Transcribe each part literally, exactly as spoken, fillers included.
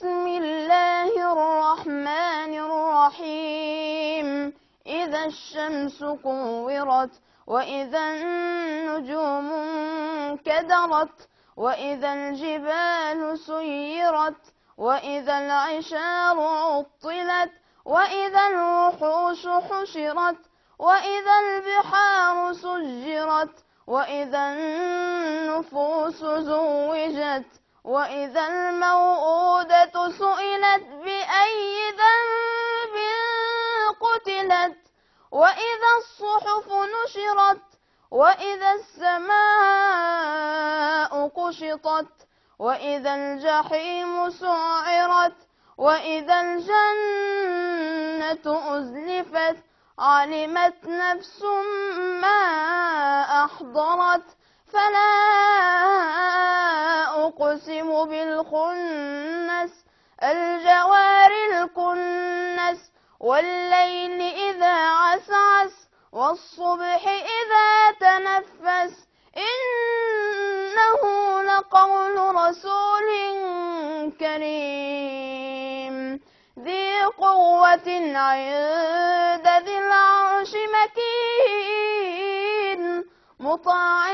بسم الله الرحمن الرحيم. إذا الشمس كورت وإذا النجوم انكدرت وإذا الجبال سيرت وإذا العشار عطلت وإذا الوحوش حشرت وإذا البحار سجرت وإذا النفوس زوجت وإذا الموءودة سئلت بأي ذنب قتلت وإذا الصحف نشرت وإذا السماء كشطت وإذا الجحيم سعرت وإذا الجنة أزلفت علمت نفس ما أحضرت فلا أقسم بالخنس الجوار الكنس والليل إذا عسعس والصبح إذا تنفس إنه لقول رسول كريم ذي قوة عند ذي العرش مكين مطاع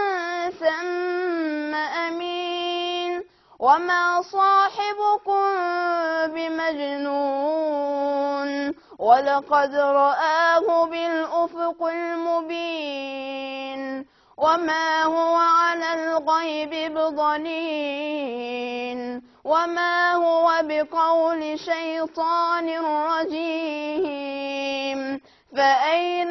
ثم أمين وما صاحبكم بمجنون ولقد رآه بالأفق المبين وما هو على الغيب بضنين وما هو بقول شيطان رجيم فأين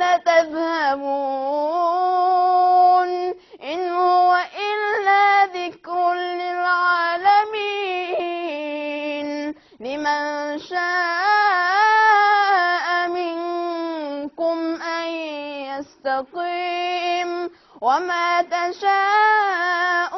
تذهبون إن هو إلا ذكر للعالمين لمن شاء منكم أن يستقيم وما تشاءون